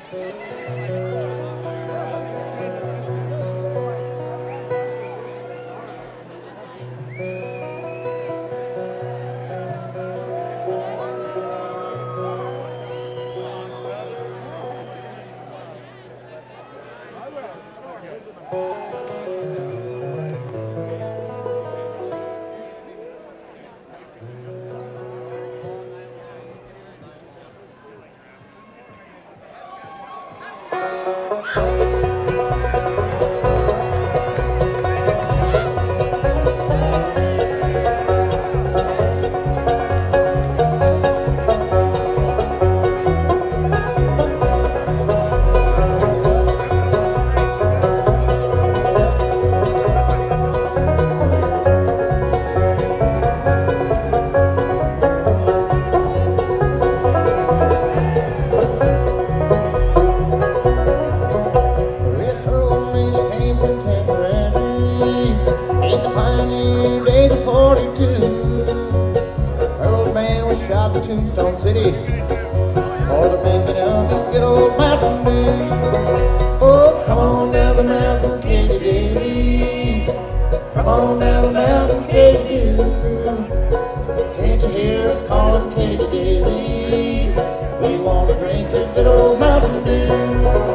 Tombstone City for the making of this good old Mountain Dew. Oh, come on down the mountain, Katy Daly. Come on down the mountain, Katy Dew. Can't you hear us calling, Katy Daly? We want to drink your good old Mountain Dew.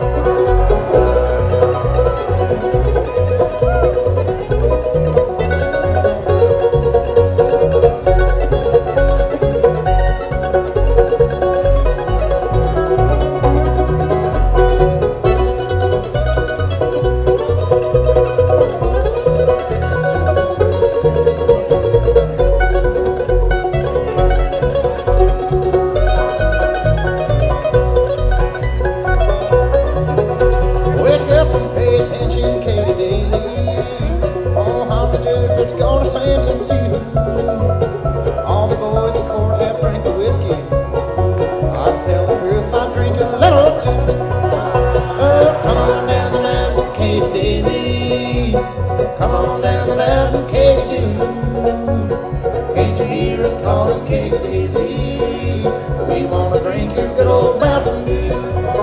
Come on down the mountain, Katy Dew. Can't you hear us calling, Katy Daly? We wanna drink your good old Mountain Dew.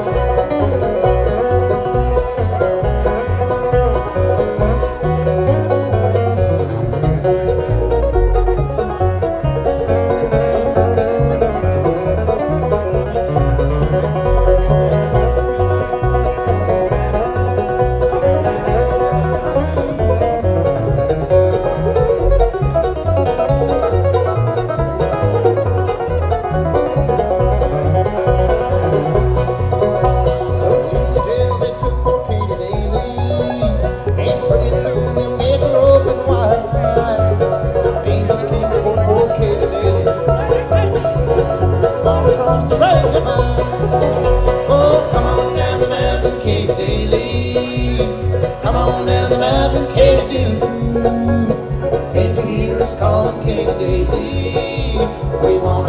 Oh, come on down the mountain, Katy Daly. Come on down the mountain, Katy Dew. Can't you hear us calling, Katy Daly? We want